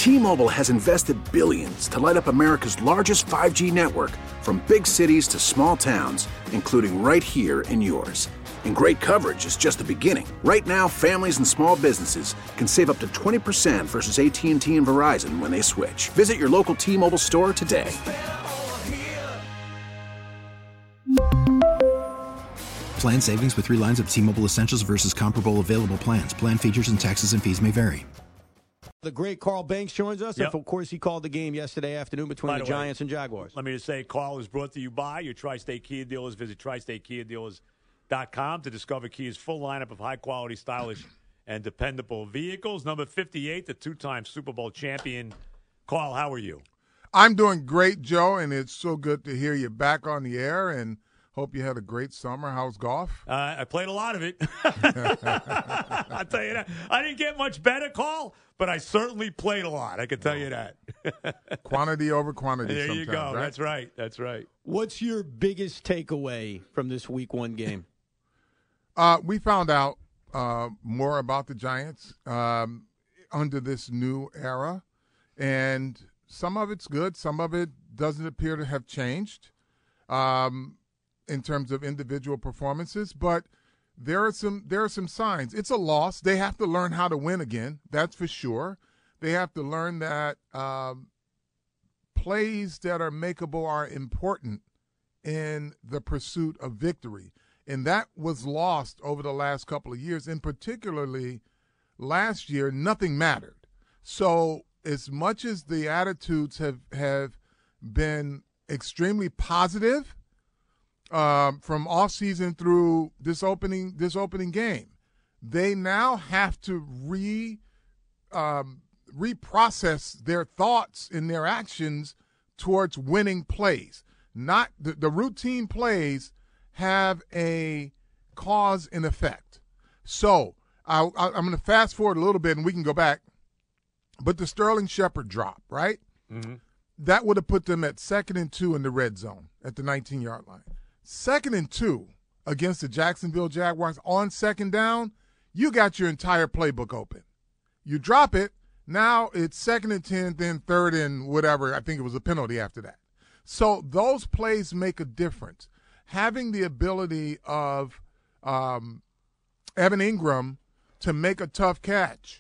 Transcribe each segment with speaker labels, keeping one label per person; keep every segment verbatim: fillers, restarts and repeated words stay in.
Speaker 1: T-Mobile has invested billions to light up America's largest five G network, from big cities to small towns, including right here in yours. And great coverage is just the beginning. Right now, families and small businesses can save up to twenty percent versus A T and T and Verizon when they switch. Visit your local T-Mobile store today.
Speaker 2: Plan savings with three lines of T-Mobile Essentials versus comparable available plans. Plan features and taxes and fees may vary.
Speaker 3: The great Carl Banks joins us.
Speaker 4: Yep.
Speaker 3: And of course, he called the game yesterday afternoon between the, the Giants way, and Jaguars.
Speaker 4: Let me just say, Carl is brought to you by your Tri-State Kia dealers. Visit tri state kia dealers dot com to discover Kia's full lineup of high-quality, stylish, and dependable vehicles. Number fifty-eight, the two-time Super Bowl champion. Carl, how are you?
Speaker 5: I'm doing great, Joe, and it's so good to hear you back on the air, and hope you had a great summer. How's golf?
Speaker 4: Uh, I played a lot of it. I'll tell you that. I didn't get much better, Carl, but I certainly played a lot. I can tell you that.
Speaker 5: Quantity over quantity.
Speaker 4: There you go.
Speaker 5: Right?
Speaker 4: That's right. That's right.
Speaker 3: What's your biggest takeaway from this week one game?
Speaker 5: uh, we found out uh, more about the Giants um, under this new era, and some of it's good. Some of it doesn't appear to have changed um, in terms of individual performances, but there are some there are some signs. It's a loss. They have to learn how to win again. That's for sure. They have to learn that um, plays that are makeable are important in the pursuit of victory. And that was lost over the last couple of years. And particularly last year, nothing mattered. So as much as the attitudes have, have been extremely positive um, from off season through this opening this opening game, they now have to re um, reprocess their thoughts and their actions towards winning plays. Not the, the routine plays have a cause and effect. So I, I, I'm going to fast forward a little bit and we can go back. But the Sterling Shepard drop, right?
Speaker 4: Mm-hmm.
Speaker 5: That would have put them at second and two in the red zone at the nineteen-yard line. Second and two against the Jacksonville Jaguars on second down, you got your entire playbook open. You drop it, now it's second and ten, then third and whatever. I think it was a penalty after that. So those plays make a difference. Having the ability of um, Evan Ingram to make a tough catch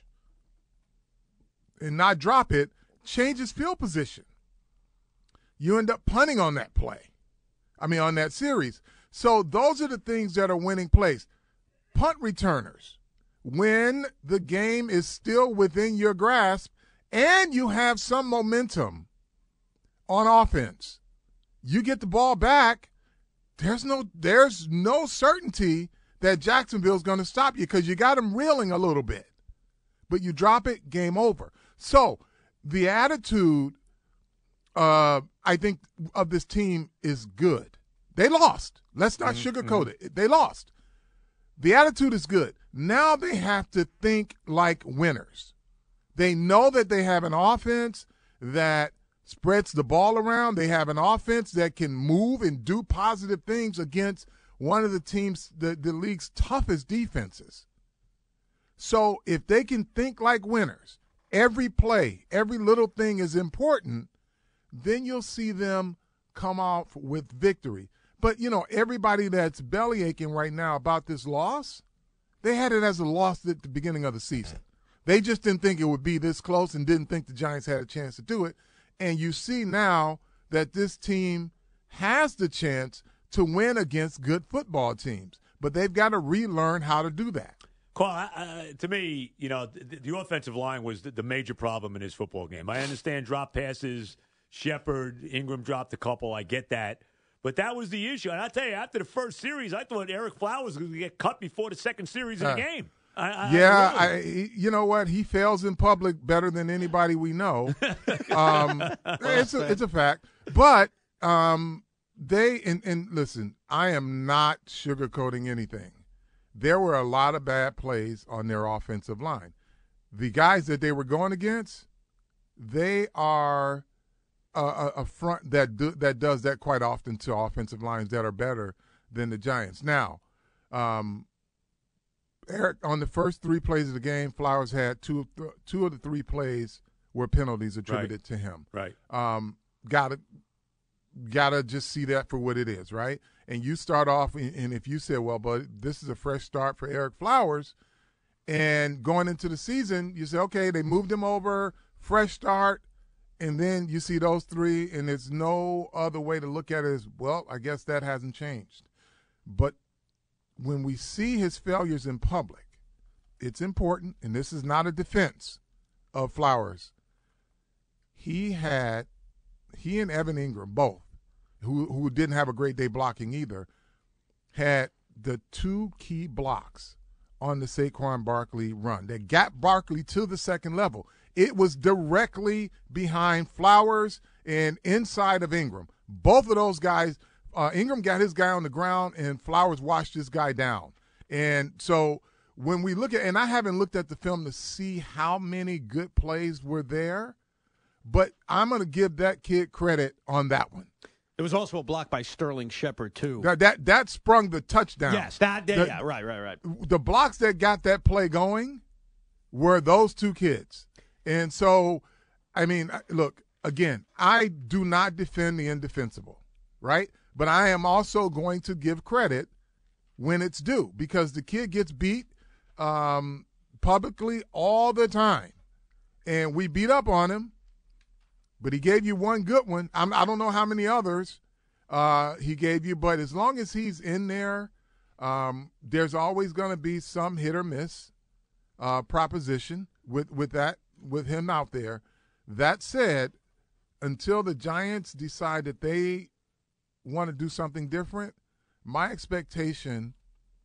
Speaker 5: and not drop it changes field position. You end up punting on that play. I mean, on that series. So those are the things that are winning plays. Punt returners, when the game is still within your grasp and you have some momentum on offense, you get the ball back, there's no there's no certainty that Jacksonville's going to stop you because you got them reeling a little bit. But you drop it, game over. So the attitude, uh, I think, of this team is good. They lost. Let's not mm-hmm. sugarcoat it. They lost. The attitude is good. Now they have to think like winners. They know that they have an offense that spreads the ball around. They have an offense that can move and do positive things against one of the teams, the, the league's toughest defenses. So if they can think like winners, every play, every little thing is important, then you'll see them come off with victory. But, you know, everybody that's belly aching right now about this loss, they had it as a loss at the beginning of the season. They just didn't think it would be this close and didn't think the Giants had a chance to do it. And you see now that this team has the chance to win against good football teams. But they've got to relearn how to do that.
Speaker 4: Carl, uh, to me, you know, the, the offensive line was the, the major problem in his football game. I understand drop passes, Shepard, Ingram dropped a couple. I get that. But that was the issue. And I'll tell you, after the first series, I thought Eric Flowers was going to get cut before the second series of the uh, game. I, I,
Speaker 5: yeah,
Speaker 4: I really.
Speaker 5: I, you know what? He fails in public better than anybody we know. um, it's, a, it's a fact. But um, they, and, and listen, I am not sugarcoating anything. There were a lot of bad plays on their offensive line. The guys that they were going against, they are a, a front that do, that does that quite often to offensive lines that are better than the Giants. Now, um, Eric, on the first three plays of the game, Flowers had two, two of the three plays were penalties attributed
Speaker 4: Right.
Speaker 5: to him.
Speaker 4: Right.
Speaker 5: Um, gotta gotta just see that for what it is, right? And you start off, and if you say, well, but this is a fresh start for Eric Flowers, and going into the season, you say, okay, they moved him over, fresh start, and then you see those three, and there's no other way to look at it as, well, I guess that hasn't changed. But when we see his failures in public, it's important, and this is not a defense of Flowers. He had, he and Evan Ingram both, who who didn't have a great day blocking either, had the two key blocks on the Saquon Barkley run that got Barkley to the second level. It was directly behind Flowers and inside of Ingram. Both of those guys, uh, Ingram got his guy on the ground and Flowers washed this guy down. And so when we look at, and I haven't looked at the film to see how many good plays were there, but I'm going to give that kid credit on that one.
Speaker 3: There was also a block by Sterling Shepard, too.
Speaker 5: That that, that sprung the touchdown.
Speaker 3: Yes, that,
Speaker 5: The-
Speaker 3: yeah, right, right, right.
Speaker 5: The blocks that got that play going were those two kids. And so, I mean, look, again, I do not defend the indefensible, right? But I am also going to give credit when it's due because the kid gets beat um, publicly all the time. And we beat up on him, but he gave you one good one. I'm, I don't know how many others uh, he gave you, but as long as he's in there, um, there's always going to be some hit or miss uh, proposition with, with that, with him out there. That said, until the Giants decide that they want to do something different, my expectation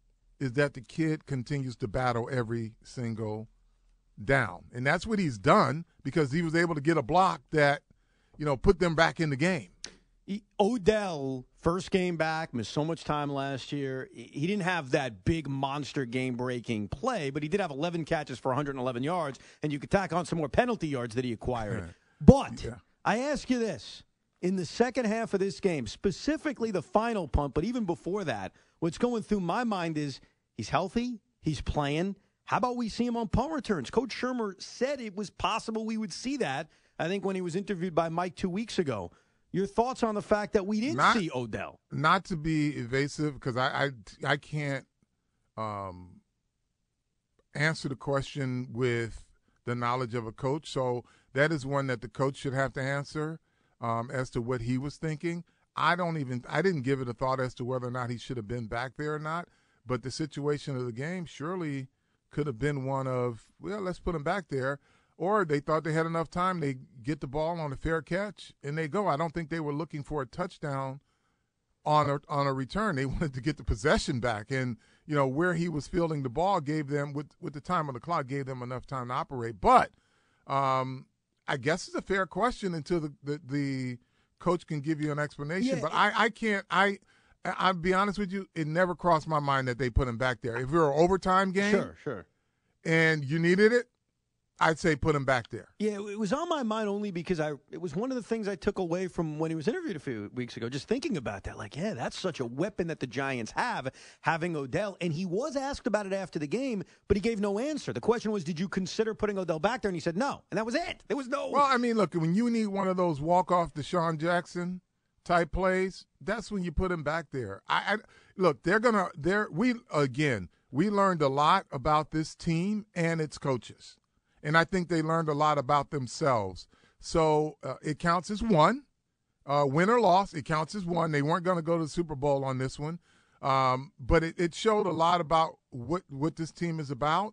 Speaker 5: is that the kid continues to battle every single down. And that's what he's done because he was able to get a block that, you know, put them back in the game.
Speaker 3: He, Odell, first game back, missed so much time last year. He didn't have that big monster game-breaking play, but he did have eleven catches for one hundred eleven yards, and you could tack on some more penalty yards that he acquired. But
Speaker 5: Yeah.
Speaker 3: I ask you this. In the second half of this game, specifically the final punt, but even before that, what's going through my mind is he's healthy, he's playing. How about we see him on punt returns? Coach Shermer said it was possible we would see that, I think, when he was interviewed by Mike two weeks ago. Your thoughts on the fact that we didn't
Speaker 5: Not-
Speaker 3: see Odell?
Speaker 5: Not to be evasive because I, I, I can't um, answer the question with the knowledge of a coach. So that is one that the coach should have to answer um, as to what he was thinking. I don't even – I didn't give it a thought as to whether or not he should have been back there or not. But the situation of the game surely could have been one of, well, let's put him back there. Or they thought they had enough time. They get the ball on a fair catch, and they go. I don't think they were looking for a touchdown on a, on a return. They wanted to get the possession back. And, you know, where he was fielding the ball gave them, with, with the time on the clock, gave them enough time to operate. But um, I guess it's a fair question until the, the, the coach can give you an explanation.
Speaker 3: Yeah.
Speaker 5: But I, I can't – I I'll be honest with you, it never crossed my mind that they put him back there. If it were an overtime game
Speaker 3: Sure, sure.
Speaker 5: and you needed it, I'd say put him back there.
Speaker 3: Yeah, it was on my mind only because I it was one of the things I took away from when he was interviewed a few weeks ago, just thinking about that. Like, yeah, that's such a weapon that the Giants have, having Odell. And he was asked about it after the game, but he gave no answer. The question was, did you consider putting Odell back there? And he said no. And that was it. There was no.
Speaker 5: Well, I mean, look, when you need one of those walk-off Deshaun Jackson type plays, that's when you put him back there. I, I look, they're going to – they're we again, we learned a lot about this team and its coaches. And I think they learned a lot about themselves. So uh, it counts as one. Uh, win or loss, it counts as one. They weren't going to go to the Super Bowl on this one. Um, but it, it showed a lot about what, what this team is about.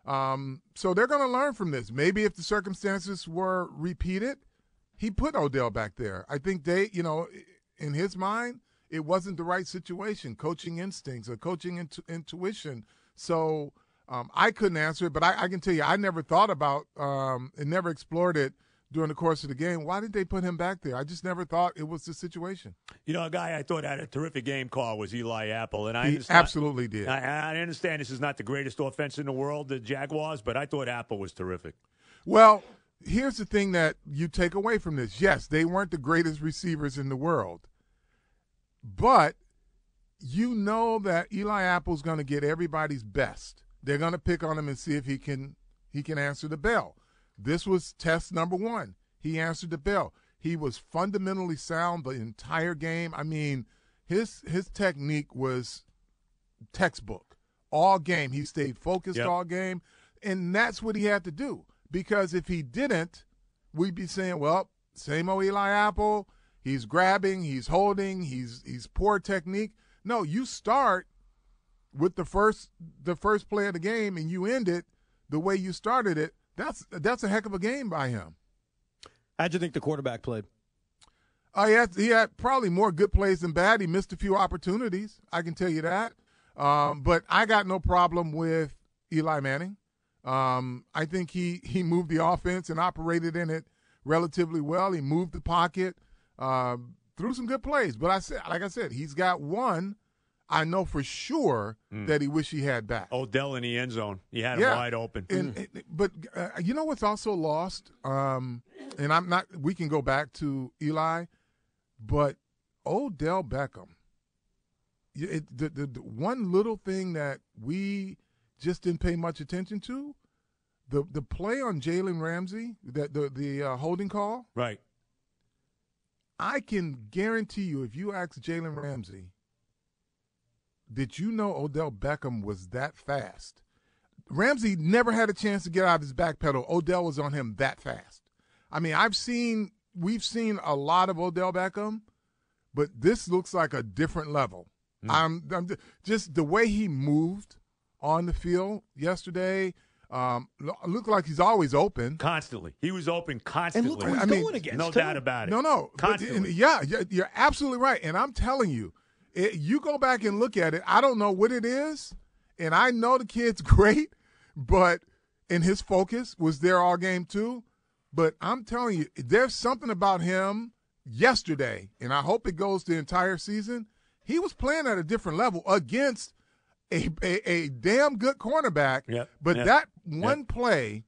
Speaker 5: Um, so they're going to learn from this. Maybe if the circumstances were repeated, he put Odell back there. I think they, you know, in his mind, it wasn't the right situation, coaching instincts or coaching intu- intuition. So – Um, I couldn't answer it, but I, I can tell you I never thought about um, and never explored it during the course of the game. Why did they put him back there? I just never thought it was the situation.
Speaker 4: You know, a guy I thought had a terrific game call was Eli Apple. and I
Speaker 5: He
Speaker 4: understand,
Speaker 5: absolutely did.
Speaker 4: I, I understand this is not the greatest offense in the world, the Jaguars, but I thought Apple was terrific.
Speaker 5: Well, here's the thing that you take away from this. Yes, they weren't the greatest receivers in the world, but you know that Eli Apple's going to get everybody's best. They're going to pick on him and see if he can he can answer the bell. this was test number one. He answered the bell. He was fundamentally sound the entire game. I mean, his his technique was textbook all game. He stayed focused yep. all game, and that's what he had to do. Because if he didn't, we'd be saying, well, same old Eli Apple. He's grabbing, he's holding, he's he's poor technique. No, you start with the first the first play of the game and you end it the way you started it. That's that's a heck of a game by him.
Speaker 3: How'd you think the quarterback played?
Speaker 5: Uh, he, had, he had probably more good plays than bad. He missed a few opportunities, I can tell you that. Um, but I got no problem with Eli Manning. Um, I think he, he moved the offense and operated in it relatively well. He moved the pocket, uh, threw some good plays. But I said, like I said, he's got one I know for sure mm. that he wish he had back.
Speaker 4: Odell in the end zone. He had
Speaker 5: yeah.
Speaker 4: him wide open.
Speaker 5: And, mm. and, but uh, you know what's also lost? Um, and I'm not. We can go back to Eli, but Odell Beckham. It, the, the, the one little thing that we just didn't pay much attention to, the the play on Jalen Ramsey, that the the uh, holding call.
Speaker 4: Right.
Speaker 5: I can guarantee you, if you ask Jalen Ramsey, did you know Odell Beckham was that fast? Ramsey never had a chance to get out of his back pedal. Odell was on him that fast. I mean, I've seen, we've seen a lot of Odell Beckham, but this looks like a different level. Mm. I'm, I'm just the way he moved on the field yesterday. Um, looked like he's always open.
Speaker 4: Constantly. He was open constantly.
Speaker 3: And look who he's
Speaker 5: I mean,
Speaker 3: going against.
Speaker 4: No
Speaker 3: too.
Speaker 4: doubt about it.
Speaker 5: No, no.
Speaker 4: Constantly.
Speaker 5: But, yeah, you're absolutely right. And I'm telling you, it, you go back and look at it, I don't know what it is, and I know the kid's great, but and his focus was there all game too. But I'm telling you, there's something about him yesterday, and I hope it goes the entire season. He was playing at a different level against a a, a damn good cornerback.
Speaker 4: Yep.
Speaker 5: But
Speaker 4: Yep.
Speaker 5: that one
Speaker 4: Yep.
Speaker 5: play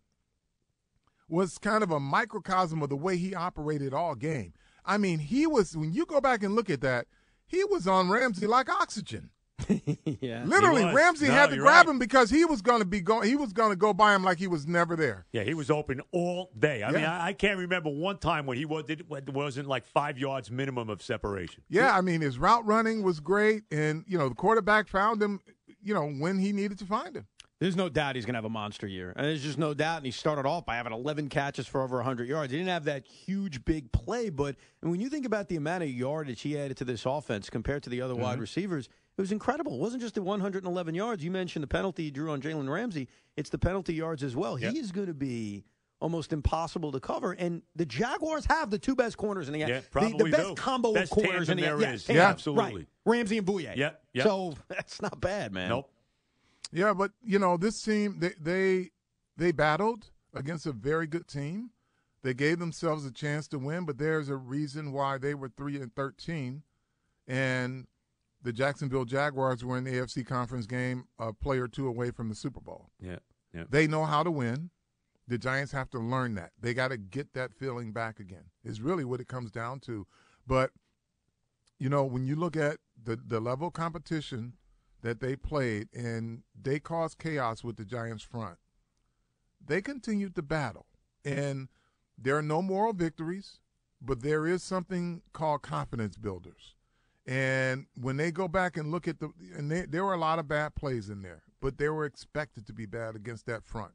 Speaker 5: was kind of a microcosm of the way he operated all game. I mean, he was, when you go back and look at that, he was on Ramsey like oxygen.
Speaker 3: yeah.
Speaker 5: Literally, Ramsey
Speaker 4: no,
Speaker 5: had to
Speaker 4: you're
Speaker 5: grab
Speaker 4: right.
Speaker 5: him because he was going to be going. He was going to go by him like he was never there.
Speaker 4: Yeah, he was open all day. I
Speaker 5: Yeah.
Speaker 4: mean, I, I can't remember one time when he was, did, wasn't like five yards minimum of separation.
Speaker 5: Yeah, I mean, his route running was great, and you know the quarterback found him, you know, when he needed to find him.
Speaker 3: There's no doubt he's going to have a monster year. And there's just no doubt. And he started off by having eleven catches for over one hundred yards. He didn't have that huge, big play. But and when you think about the amount of yardage he added to this offense compared to the other mm-hmm. wide receivers, it was incredible. It wasn't just the one hundred eleven yards. You mentioned the penalty he drew on Jalen Ramsey. It's the penalty yards as well. Yep. He is going to be almost impossible to cover. And the Jaguars have the two best corners in the
Speaker 4: yeah,
Speaker 3: the,
Speaker 4: probably
Speaker 3: the best
Speaker 4: do.
Speaker 3: combo
Speaker 4: best
Speaker 3: of corners in the
Speaker 4: there
Speaker 3: yeah,
Speaker 4: is.
Speaker 3: yeah,
Speaker 5: yeah,
Speaker 4: absolutely.
Speaker 3: Right. Ramsey and Bouye.
Speaker 4: Yep, yep.
Speaker 3: So that's not bad, man.
Speaker 4: Nope.
Speaker 5: Yeah, but you know this team, they they they battled against a very good team. They gave themselves a chance to win, but there's a reason why they were three and thirteen, and the Jacksonville Jaguars were in the A F C Conference game, a play or two away from the Super Bowl.
Speaker 4: Yeah, yeah.
Speaker 5: They know how to win. The Giants have to learn that. They got to get that feeling back again. Is really what it comes down to. But you know, when you look at the the level of competition that they played, and they caused chaos with the Giants front, they continued to battle. And there are no moral victories, but there is something called confidence builders. And when they go back and look at the – and they, there were a lot of bad plays in there, but they were expected to be bad against that front.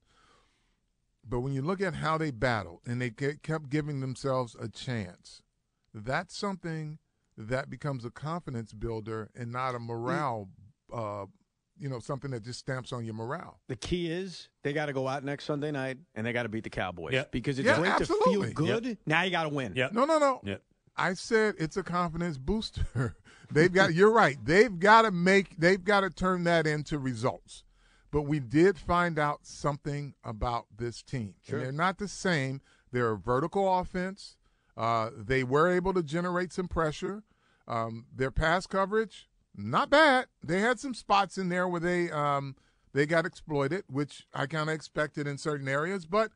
Speaker 5: But when you look at how they battled and they kept giving themselves a chance, that's something that becomes a confidence builder and not a morale Uh, you know, something that just stamps on your morale.
Speaker 3: The key is they got to go out next Sunday night and they got to beat the Cowboys.
Speaker 4: Yep.
Speaker 3: Because it's
Speaker 5: Yeah,
Speaker 3: great
Speaker 5: absolutely.
Speaker 3: to feel good.
Speaker 4: Yep.
Speaker 3: Now you got to win.
Speaker 4: Yep.
Speaker 5: No, no, no.
Speaker 4: Yep.
Speaker 5: I said it's a confidence booster. They've got. You're right. They've got to make. They've got to turn that into results. But we did find out something about this team.
Speaker 3: Sure.
Speaker 5: And they're not the same. They're a vertical offense. Uh, they were able to generate some pressure. Um, their pass coverage, not bad. They had some spots in there where they um, they got exploited, which I kind of expected in certain areas. But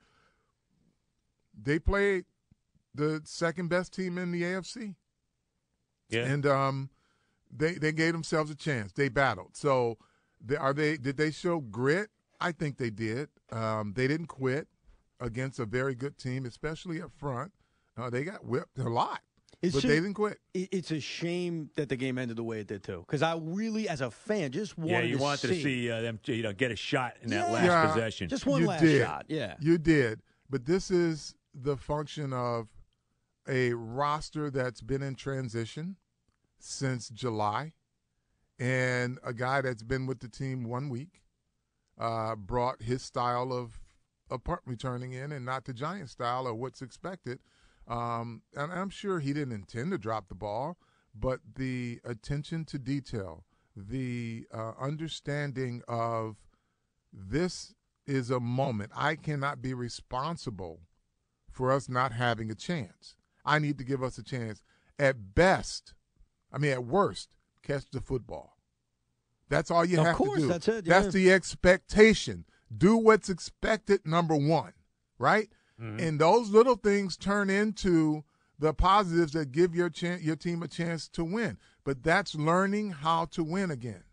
Speaker 5: they played the second best team in the A F C.
Speaker 4: Yeah.
Speaker 5: And um, they they gave themselves a chance. They battled. So they, are they? Did they show grit? I think they did. Um, they didn't quit. against a very good team, especially up front. Uh, they got whipped a lot,
Speaker 3: It's
Speaker 5: but
Speaker 3: just,
Speaker 5: they didn't quit.
Speaker 3: It's a shame that the game ended the way it did, too. Because I really, as a fan, just wanted
Speaker 4: Yeah, you
Speaker 3: to
Speaker 4: wanted
Speaker 3: see.
Speaker 4: to see uh, them you know, get a shot in that
Speaker 3: Yeah.
Speaker 4: last
Speaker 5: Yeah.
Speaker 4: possession.
Speaker 3: Just one
Speaker 5: you
Speaker 3: last
Speaker 5: did.
Speaker 3: shot, yeah.
Speaker 5: You did. But this is the function of a roster that's been in transition since July, and a guy that's been with the team one week uh, brought his style of, of punt returning in and not the Giant style or what's expected. Um, and I'm sure he didn't intend to drop the ball, but the attention to detail, the uh, understanding of this is a moment. I cannot be responsible for us not having a chance. I need to give us a chance. At best, I mean, at worst, catch the football. That's all you
Speaker 3: Of
Speaker 5: have
Speaker 3: course,
Speaker 5: to do.
Speaker 3: that's it, yeah.
Speaker 5: That's the expectation. Do what's expected, number one, right? Mm-hmm. And those little things turn into the positives that give your chan- your team a chance to win. But that's learning how to win again.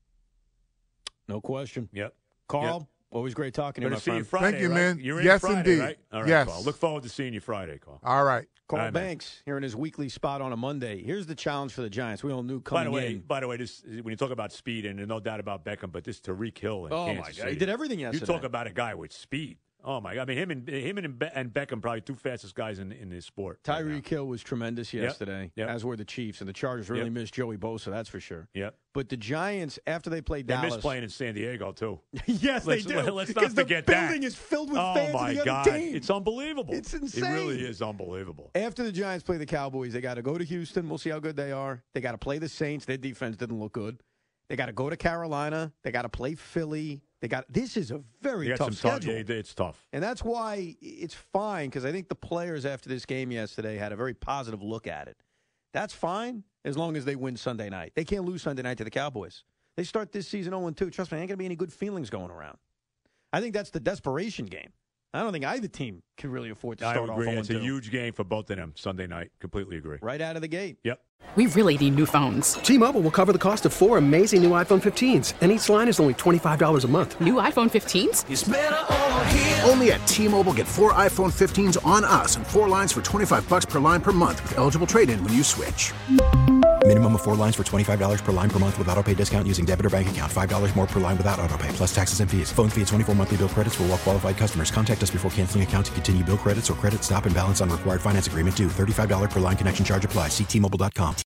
Speaker 3: No question.
Speaker 4: Yep.
Speaker 3: Carl,
Speaker 4: Yep.
Speaker 3: always great talking to you,
Speaker 4: Going
Speaker 3: my
Speaker 4: to see you
Speaker 3: friend.
Speaker 4: Friday,
Speaker 5: Thank you,
Speaker 4: right?
Speaker 5: man.
Speaker 4: You're in
Speaker 5: Yes,
Speaker 4: Friday,
Speaker 5: indeed.
Speaker 4: right? All right,
Speaker 5: Yes.
Speaker 4: Carl. Look forward to seeing you Friday, Carl.
Speaker 5: All right.
Speaker 3: Carl
Speaker 4: All right, man.
Speaker 3: Banks here in his weekly spot on a Monday. Here's the challenge for the Giants. We all knew coming
Speaker 4: By the way,
Speaker 3: in.
Speaker 4: by the way, this when you talk about speed, and there's no doubt about Beckham, but this Tariq Hill in
Speaker 3: Oh,
Speaker 4: Kansas
Speaker 3: my God.
Speaker 4: City.
Speaker 3: He did everything yesterday.
Speaker 4: You talk about a guy with speed. Oh my God! I mean, him and him and, Be- and Beckham probably two fastest guys in in this sport. right now.
Speaker 3: Tyreek Hill was tremendous yesterday,
Speaker 4: Yep.
Speaker 3: as were the Chiefs, and the Chargers really
Speaker 4: Yep.
Speaker 3: missed Joey Bosa, that's for sure.
Speaker 4: Yep.
Speaker 3: But the Giants, after they played
Speaker 4: They
Speaker 3: Dallas,
Speaker 4: miss playing in San Diego too.
Speaker 3: yes,
Speaker 4: Let's-
Speaker 3: they do.
Speaker 4: let's not
Speaker 3: because the
Speaker 4: forget that.
Speaker 3: building is filled with
Speaker 4: Oh
Speaker 3: fans
Speaker 4: my
Speaker 3: of the
Speaker 4: God!
Speaker 3: other team.
Speaker 4: It's unbelievable.
Speaker 3: It's insane.
Speaker 4: It really is unbelievable.
Speaker 3: After the Giants play the Cowboys, they got to go to Houston. We'll see how good they are. They got to play the Saints. Their defense didn't look good. They got to go to Carolina. They got to play Philly. They got this is a very
Speaker 4: You got
Speaker 3: tough
Speaker 4: some tough.
Speaker 3: schedule.
Speaker 4: Yeah, it's tough.
Speaker 3: And that's why it's fine, because I think the players after this game yesterday had a very positive look at it. That's fine as long as they win Sunday night. They can't lose Sunday night to the Cowboys. They start this season oh and two. Trust me, there ain't going to be any good feelings going around. I think that's the desperation game. I don't think either team can really afford to
Speaker 4: I
Speaker 3: start
Speaker 4: agree.
Speaker 3: off oh
Speaker 4: It's
Speaker 3: and
Speaker 4: a
Speaker 3: two.
Speaker 4: huge game for both of them Sunday night. Completely agree.
Speaker 3: Right out of the gate.
Speaker 4: Yep.
Speaker 6: We really need new phones.
Speaker 7: T-Mobile will cover the cost of four amazing new iPhone fifteens, and each line is only twenty-five dollars a month.
Speaker 6: New iPhone fifteens?
Speaker 1: It's better over here. Only at T-Mobile, get four iPhone fifteens on us and four lines for twenty-five bucks per line per month with eligible trade-in when you switch.
Speaker 2: Minimum of four lines for twenty-five dollars per line per month with autopay discount using debit or bank account. five dollars more per line without autopay, plus taxes and fees. Phone fee at twenty-four monthly bill credits for well-qualified customers. Contact us before canceling account to continue bill credits or credit stop and balance on required finance agreement due. thirty-five dollars per line connection charge applies. See T Mobile dot com.